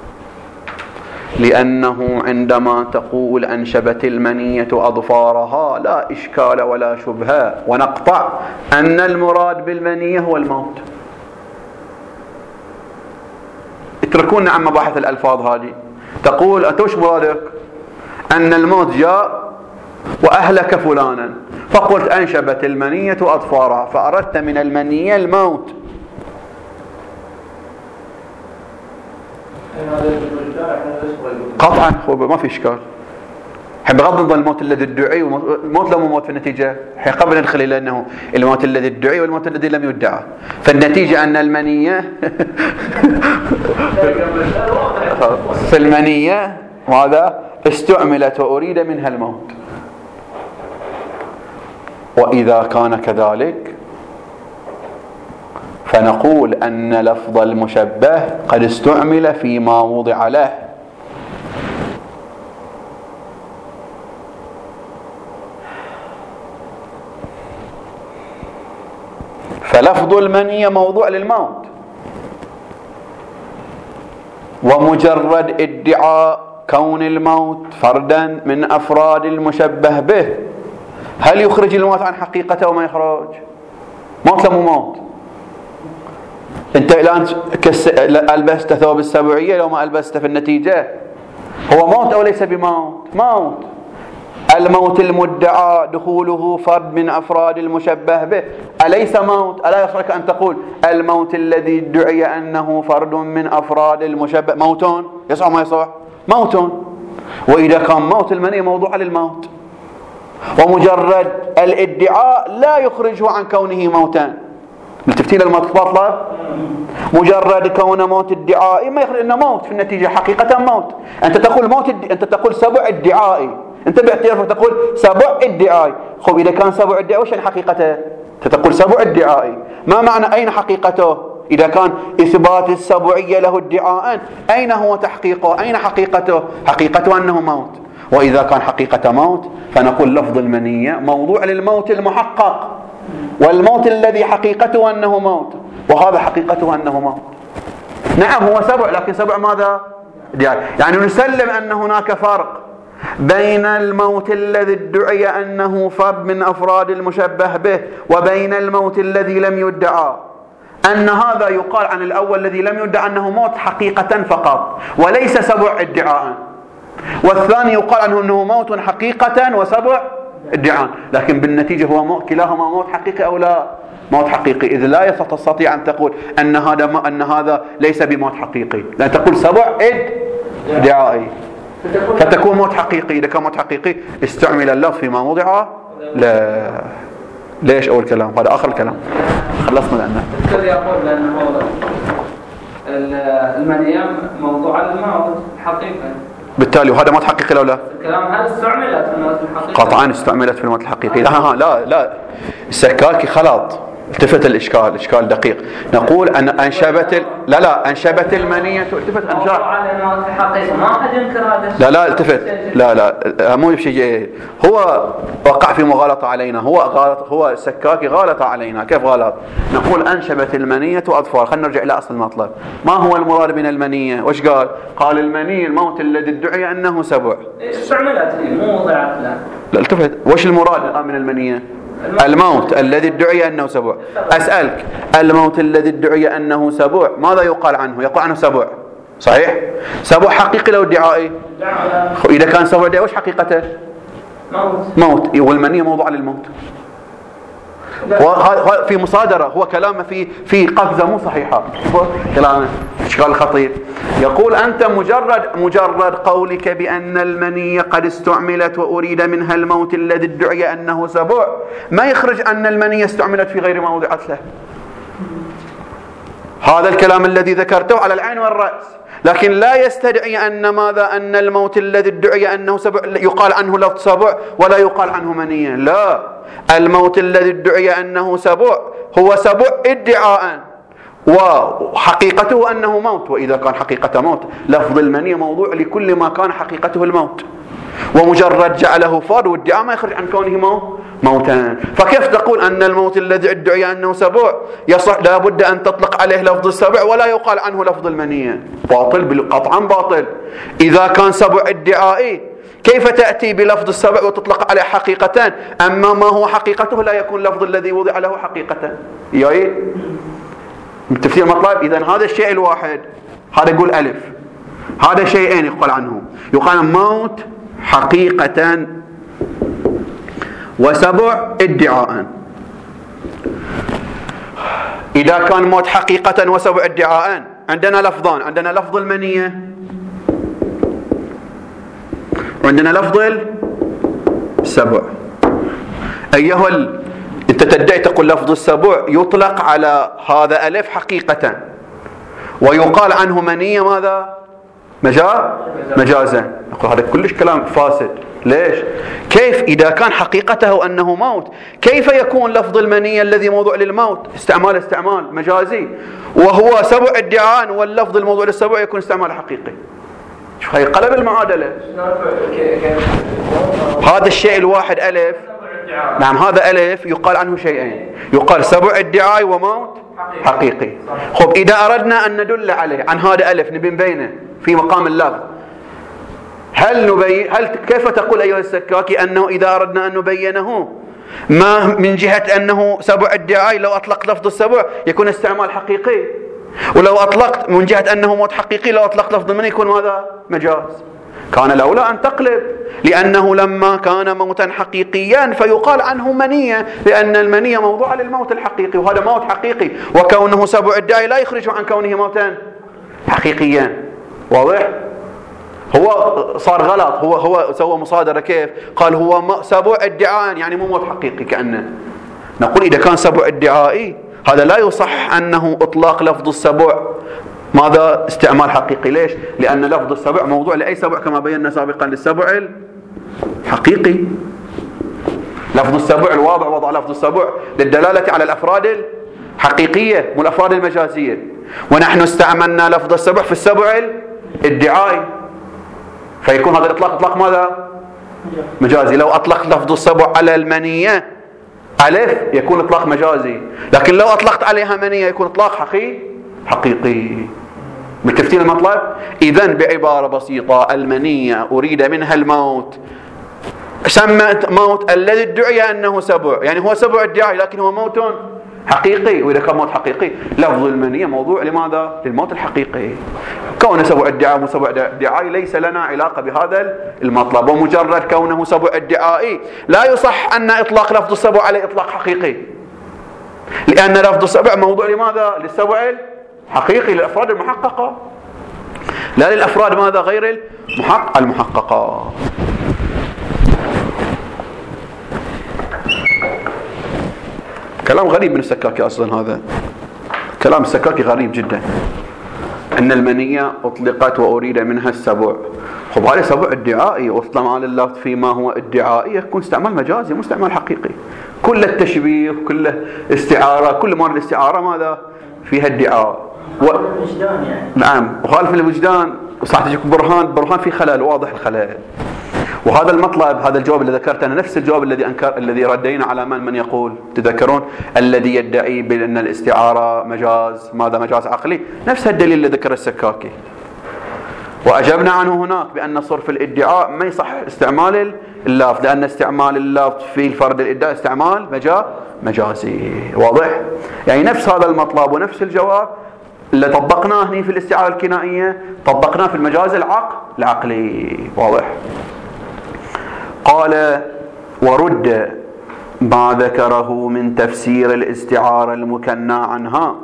لأنه عندما تقول أنشبت المنية أظفارها لا إشكال ولا شبهة، ونقطع أن المراد بالمنية هو الموت. اتركونا عن مباحث الألفاظ هذه. تقول أنت وش مرادك؟ أن الموت جاء وأهلك فلانا، فقلت أنشبت المنية أظفارها، فأردت من المنية الموت. قطعا ما في إشكال. بغض النظر الموت الذي ادعي والموت لو موت في النتيجة، قبل ندخل إلى أنه الموت الذي ادعي والموت الذي لم يدعى، فالنتيجة أن المنية في المنية ماذا استعملت وأريد منها الموت. وإذا كان كذلك فنقول أن لفظ المشبه قد استعمل فيما وضع له، فلفظ المنية موضوع للموت، ومجرد ادعاء كون الموت فردا من أفراد المشبه به هل يخرج الموت عن حقيقته وما يخرج؟ موت لمو موت. انت الآن ألبست ثوب السبعية لو ما ألبست في النتيجة هو موت أو ليس بموت؟ موت. الموت المدعى دخوله فرد من أفراد المشبه به أليس موت؟ ألا يصلك أن تقول الموت الذي ادعي أنه فرد من أفراد المشبه موت؟ يصح ما يصح؟ موت. وإذا كان موت المنية موضوع للموت، ومجرد الادعاء لا يخرجه عن كونه موتا. التفتيل الموت باطلة، مجرد كون موت ادعائي ما يخرج انه موت في النتيجة حقيقة موت. انت تقول موت انت تقول سبع ادعائي، انت باعترافك تقول سبع ادعائي. خب اذا كان سبع ادعائي وش حقيقته؟ انت تقول سبع ادعائي، ما معنى اين حقيقته؟ اذا كان اثبات السبعية له ادعاء اين هو تحقيقه؟ اين حقيقته؟ حقيقته انه موت. واذا كان حقيقة موت فنقول لفظ المنية موضوع للموت المحقق، والموت الذي حقيقته أنه موت، وهذا حقيقته أنه موت. نعم هو سبع، لكن سبع ماذا؟ يعني نسلم أن هناك فرق بين الموت الذي ادعي أنه فرد من أفراد المشبه به وبين الموت الذي لم يدعى، أن هذا يقال عن الأول الذي لم يدعى أنه موت حقيقة فقط وليس سبع ادعاء، والثاني يقال عنه أنه موت حقيقة وسبع ادعاء، لكن بالنتيجة هو موت، كلاهما موت حقيقي أو لا؟ موت حقيقي، إذ لا تستطيع أن تقول أن هذا ليس بموت حقيقي، لأن تقول سبع ادعائي فتكون موت حقيقي. إذا كان موت حقيقي استعمل اللفظ فيما وضع لا. ليش أول كلام؟ هذا آخر الكلام خلصنا لأنه الكل يقول بأنه المنية موضوع الموت حقيقة، بالتالي وهذا موت حقيقي لو لا؟ الكلام هل استعملت في الموت الحقيقي؟ قطعا استعملت في الموت الحقيقي. لا السكاكي خلط، التفت الإشكال، إشكال دقيق. نقول أن أنشبت أنشبت المنية، التفت أنشاب على الموت الحقيقي، ما أحد ينكر هذا الشيء. لا التفت، لا مو بشيء، هو وقع في مغالطة علينا، هو السكاكي غالط علينا. كيف غلط؟ نقول أنشبت المنية أطفال. خلينا نرجع إلى أصل المطلب. ما هو المراد من المنية؟ وش قال؟ قال المني الموت الذي ادعي أنه سبع. استعملت لي مو وضعت له. لا التفت، وش المراد الآن من المنية؟ الموت الذي ادعي أنه سبع. أسألك الموت الذي ادعي أنه سبع ماذا يقال عنه؟ يقال عنه سبع، صحيح؟ سبع حقيقي لو ادعائي؟ إذا كان سبع ادعائي وش حقيقته؟ موت. والمنية موضوع للموت. في مصادرة، هو كلامه في قفزة مو صحيحة، كلامه إشكال خطير. يقول أنت مجرد قولك بأن المنية قد استعملت وأريد منها الموت الذي ادعي أنه سبع ما يخرج أن المنية استعملت في غير ما وضعت له. هذا الكلام الذي ذكرته على العين والرأس، لكن لا يستدعي أن الموت الذي ادعي أنه سبع يقال عنه لفظ سبع ولا يقال عنه منية. لا، الموت الذي ادعي أنه سبع هو سبع ادعاء وحقيقته أنه موت. وإذا كان حقيقة موت لفظ المنية موضوع لكل ما كان حقيقته الموت، ومجرد جعله فرد وادعاء ما يخرج عن كونه موتا. فكيف تقول أن الموت الذي ادعي أنه سبع يصح لابد أن تطلق عليه لفظ السبع ولا يقال عنه لفظ المنية؟ باطل، قطعا باطل. إذا كان سبع ادعائي كيف تأتي بلفظ السبع وتطلق عليه حقيقة، أما ما هو حقيقته لا يكون لفظ الذي وضع له حقيقة؟ ياي تفسير مطلب. إذن هذا الشيء الواحد، هذا يقول ألف، هذا شيئين يقال عنه، يقال موت حقيقة وسبع ادعاء. إذا كان موت حقيقة وسبع ادعاء عندنا لفظان، عندنا لفظ المنية وعندنا لفظ السبع. أنت تدعي تقول لفظ السبع يطلق على هذا ألف حقيقة ويقال عنه منية ماذا؟ مجازا. نقول هذا كلش كلام فاسد. ليش؟ كيف إذا كان حقيقته أنه موت كيف يكون لفظ المنية الذي موضوع للموت استعمال مجازي وهو سبع ادعاء واللفظ الموضوع للسبع يكون استعمال حقيقي؟ شوف هي قلب المعادلة. هذا الشيء الواحد ألف، نعم هذا ألف يقال عنه شيئين، يقال سبع ادعاء وموت حقيقي. خب إذا أردنا أن ندل عليه عن هذا ألف نبينه في مقام اللفظ، كيف تقول أيها السكاكي أنه إذا أردنا أن نبينه ما من جهة أنه سبع ادعاء لو أطلقت لفظ السبع يكون استعمال حقيقي، ولو أطلقت من جهة أنه موت حقيقي لو أطلقت لفظ المني يكون ماذا؟ مجاز. كان الأولى أن تقلب، لأنه لما كان موتا حقيقيا فيقال عنه منية، لأن المنية موضوع للموت الحقيقي وهذا موت حقيقي، وكونه سبع ادعاء لا يخرج عن كونه موتا حقيقيا. واضح؟ هو صار غلط، هو سوى مصادرة. كيف؟ قال هو سبع ادعاء يعني مو موت حقيقي كأنه. نقول إذا كان سبع ادعائي هذا لا يصح أنه إطلاق لفظ السبع ماذا؟ استعمال حقيقي. ليش؟ لأن لفظ السبع موضوع لأي سبع كما بينا سابقا للسبع الحقيقي. لفظ السبع الواضع وضع لفظ السبع للدلالة على الأفراد الحقيقية مو الأفراد المجازية، ونحن استعملنا لفظ السبع في السبع الادعائي، فيكون هذا الإطلاق إطلاق ماذا؟ مجازي. لو أطلقت لفظ السبع على المنية ألف يكون إطلاق مجازي، لكن لو أطلقت عليها منية يكون إطلاق حقيقي. بالتفتيل المطلب. إذن بعبارة بسيطة المنية أريد منها الموت، سمت موت الذي ادعي أنه سبع، يعني هو سبع ادعاء لكن هو موت حقيقي. وإذا كان موت حقيقي لفظ المنية موضوع لماذا؟ للموت الحقيقي. كونه سبع ادعاء وسبع ادعاء ليس لنا علاقة بهذا المطلب، ومجرد كونه سبع ادعاء لا يصح أن إطلاق لفظ السبع على إطلاق حقيقي، لأن لفظ السبع موضوع لماذا؟ للسبع الحقيقي للأفراد المحققة، لا للأفراد ماذا؟ غير المحققة. كلام غريب من السكاكي أصلا، هذا كلام السكاكي غريب جدا، أن المنية أطلقت وأريد منها السبع. خب هذا سبع ادعائي واستعمال اللفظ فيما هو ادعائي يكون استعمال مجازي مو استعمال حقيقي. كل التشبيه كل استعارة، كل مرة الاستعارة ماذا؟ فيها ادعاء الوجدان يعني. نعم وخالف الوجدان صح تجيك برهان في خلل واضح الخلل. وهذا المطلب، هذا الجواب اللي ذكرته أنا نفس الجواب الذي ردينا على من يقول تذكرون الذي يدعي بأن الاستعارة مجاز، ماذا؟ مجاز عقلي. نفس الدليل اللي ذكر السكاكي، وأجبنا عنه هناك بأن صرف الادعاء ما يصح استعمال اللفظ، لأن استعمال اللفظ في الفرد الادعاء استعمال مجازي. واضح؟ يعني نفس هذا المطلب ونفس الجواب اللي طبقناه هنا في الاستعارة الكنائية طبقناه في المجاز العقلي. واضح؟ قال ورد ما ذكره من تفسير الاستعارة المكنى عنها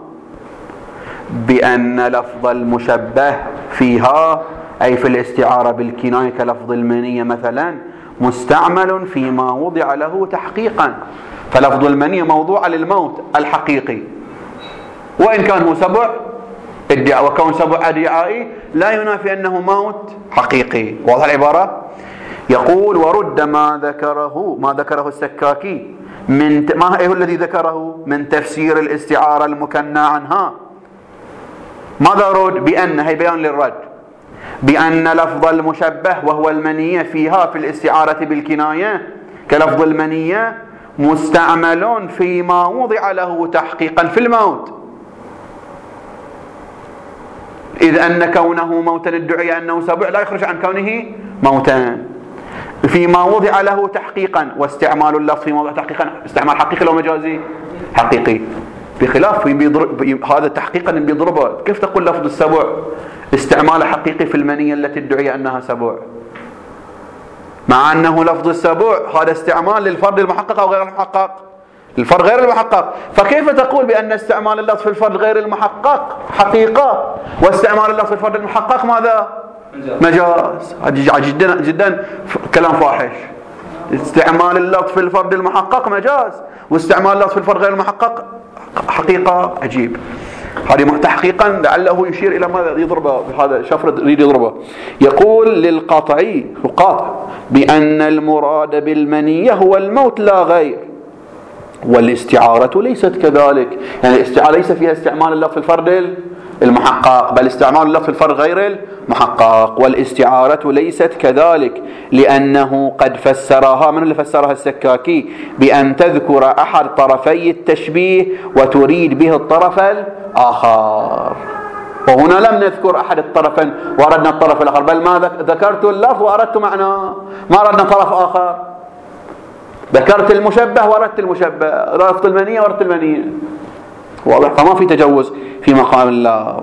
بأن لفظ المشبه فيها أي في الاستعارة بالكناية كلفظ المنية مثلا مستعمل فيما وضع له تحقيقا، فلفظ المنية موضوع للموت الحقيقي وإن كان هو سبع ادعاء، وكون سبع ادعائي لا ينافي أنه موت حقيقي. واضح العبارة؟ يقول ورد ما ذكره السكاكي ما هو الذي ذكره من تفسير الاستعارة المكنى عنها. ماذا رد؟ بأن هي بيان للرد، بأن لفظ المشبه وهو المنية فيها في الاستعارة بالكناية كلفظ المنية مستعمل فيما وضع له تحقيقا في الموت، إذ أن كونه موتا ادعي أنه سبع لا يخرج عن كونه موتا فيما وضع له تحقيقا. واستعمال اللفظ في موضع تحقيقا استعمال حقيقي لو مجازي حقيقي، بخلاف هذا تحقيقا بيضربه. كيف تقول لفظ السبع استعمال حقيقي في المنية التي ادعي أنها سبع؟ مع أنه لفظ السبع هذا استعمال للفرد المحقق أو غير المحقق؟ الفرد غير المحقق. فكيف تقول بأن استعمال اللفظ في الفرد غير المحقق حقيقة واستعمال اللفظ في الفرد المحقق ماذا؟ مجاز. هذا جدا جدا كلام فاحش. استعمال اللفظ في الفرد المحقق مجاز، واستعمال اللفظ في الفرد غير المحقق حقيقة. عجيب. هذه تحقيقا لعله يشير إلى ماذا يضربه هذا شفرد يريد يضربه. يقول للقطعي القاطع بأن المراد بالمنية هو الموت لا غير، والاستعارة ليست كذلك. يعني الاستعارة ليس فيها استعمال اللفظ في الفرد المحقق، بل استعمال اللفظ في الفرد غير المحقق. والاستعارة ليست كذلك لأنه قد فسرها، من اللي فسرها؟ السكاكي، بأن تذكر أحد طرفي التشبيه وتريد به الطرف الآخر. وهنا لم نذكر أحد الطرفين وأردنا الطرف الآخر، بل ما ذكرت اللفظ وأردت معناه، ما أردنا طرف آخر. ذكرت المشبه وأردت المشبه، رفض المنية وأردت المنية. واضح؟ فما في تجوز في مقام اللفظ.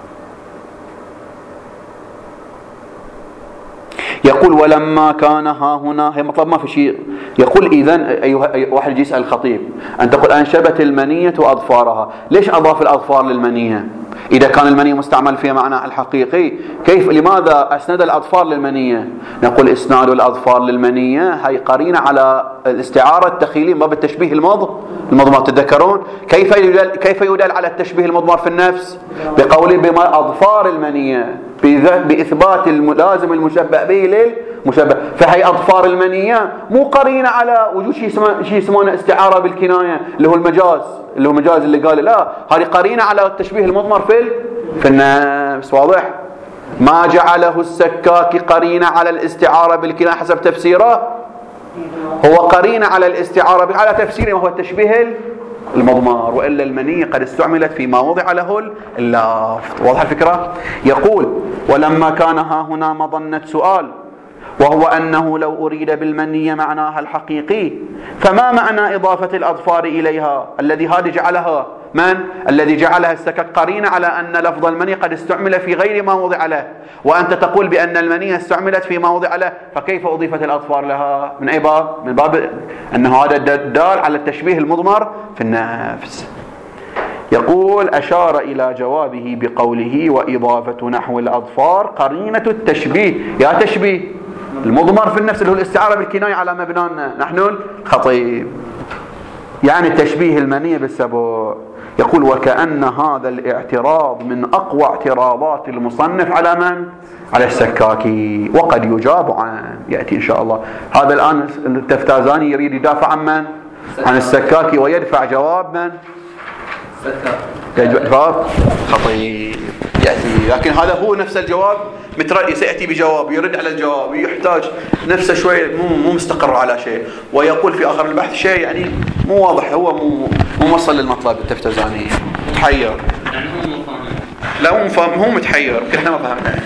يقول ولما كان ها هنا، هي مطلب ما في شيء. يقول إذن أيها واحد يجي يسأل الخطيب، أن تقول أنشبت المنية أظفارها، ليش أضاف الأظفار للمنية؟ إذا كان المنية مستعمل في معناه الحقيقي، كيف لماذا أسند الأظفار للمنية؟ نقول إسناد الأظفار للمنية هي قرينة على الاستعارة التخيلية باب التشبيه المضمر. تتذكرون كيف يدل على التشبيه المضمر في النفس؟ بقوله بما أظفار المنية، بإثبات الملازم المشبه به للمشبه. فهي أظفار المنية مو قرينة على وجود شيء يسمونه استعارة بالكناية اللي هو المجاز اللي قال لا، هذه قرينة على التشبيه المضمر في النفس. واضح؟ ما جعله السكاكي قرينة على الاستعارة بالكناية حسب تفسيره، هو قرينة على الاستعارة على تفسيره وهو التشبيه المضمر، وإلا المنية قد استعملت فيما وضع له اللفظ. واضح الفكرة؟ يقول ولما كان ها هنا مظنة سؤال، وهو أنه لو أريد بالمنية معناها الحقيقي، فما معنى إضافة الأظفار إليها الذي هذه جعلها الذي جعلها السكك قرينة على أن لفظ المنية قد استعمل في غير ما وضع له، وأنت تقول بأن المنية استعملت في ما وضع له، فكيف أضيفت الأظفار لها؟ من أي باب؟ من باب أنه هذا دال على التشبيه المضمر في النفس. يقول أشار إلى جوابه بقوله وإضافة نحو الأظفار قرينة التشبيه. يا تشبيه المضمر في النفس اللي هو الاستعارة بالكناية على مبنانا نحن الخطيب، يعني تشبيه المنية بالسبع. يقول وكأن هذا الاعتراض من أقوى اعتراضات المصنف على من؟ على السكاكي، وقد يجاب عنه يأتي إن شاء الله. هذا الآن التفتازاني يريد يدافع عن من؟ عن السكاكي، ويدفع جواب من؟ جواب خطيب يأتي، لكن هذا هو نفس الجواب مترأي سيأتي بجواب يرد على الجواب، يحتاج نفسه شوي مو مستقر على شيء، ويقول في آخر البحث شيء يعني مو واضح، هو مو موصل للمطلب. التفتزاني متحير، لا مو متحير، احنا ما فهمنا.